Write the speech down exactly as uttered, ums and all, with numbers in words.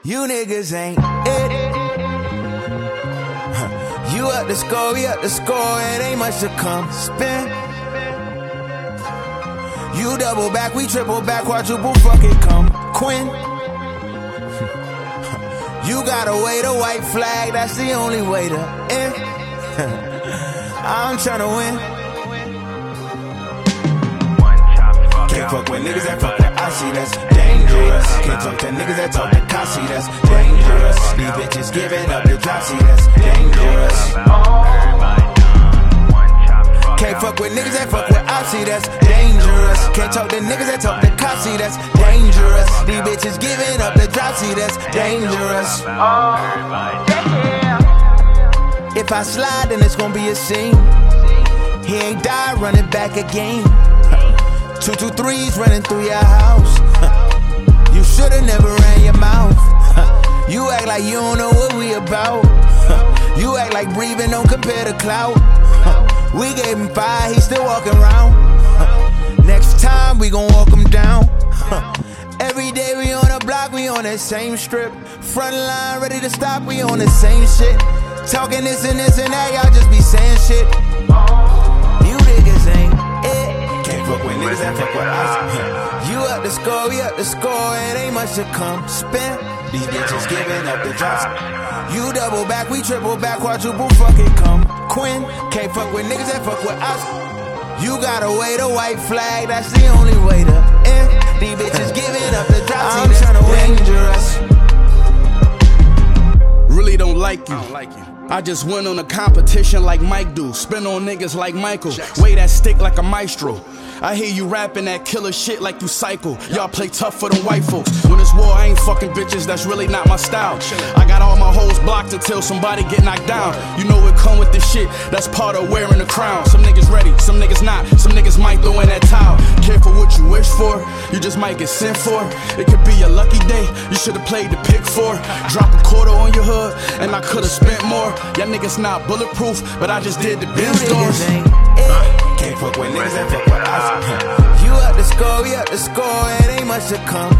You niggas ain't it. You up the score, we up the score, it ain't much to come spin. You double back, we triple back, quadruple fuck it, come Quinn. You gotta wave a white flag, that's the only way to end. I'm tryna win. Can't fuck with niggas that fuck with I C, that's dangerous. Can't talk to niggas that talk to Kasi, that's dangerous. These bitches giving up the drop, see, that's dangerous. Can't fuck with niggas that fuck with I C, that's dangerous. Can't talk to niggas that talk to Kasi, that's dangerous. These bitches giving up the drop, see, that's dangerous. If I slide, then it's gonna be a scene. He ain't died running back again. Two, two, threes running through your house. You should've never ran your mouth. You act like you don't know what we about. You act like breathing don't compare to clout. We gave him five, he still walking around. Next time we gon' walk him down. Every day we on the block, we on that same strip. Front line ready to stop, we on the same shit. Talking this and this and that, y'all just be saying shit. You niggas ain't it. Can't fuck with niggas that fuck with us. You up the score, we up the score, it ain't much to come spin. These bitches giving up the drops. You double back, we triple back, quadruple fuck it, come Quinn. Can't fuck with niggas that fuck with us. You gotta wave a white flag, that's the only way to end. These bitches giving up the drops, I'm tryna win. Dangerous. Really don't like you. I don't like you. I just went on a competition like Mike do. Spin on niggas like Michael. Weigh that stick like a maestro. I hear you rapping that killer shit like you psycho. Y'all play tough for the white folks. When it's war, I ain't fucking bitches, that's really not my style. I got all my hoes blocked until somebody get knocked down. You know it come with this shit, that's part of wearing the crown. Some niggas ready, some niggas not. Some niggas might throw in that towel. Careful what you wish for, you just might get sent for. It could be a lucky day, you should've played the pick four. Drop a quarter on your hood, and I could've spent more. Y'all niggas not bulletproof, but I just did the Benz doors. Can't fuck with niggas that fuck with us. You up the score, we up the score, it ain't much to come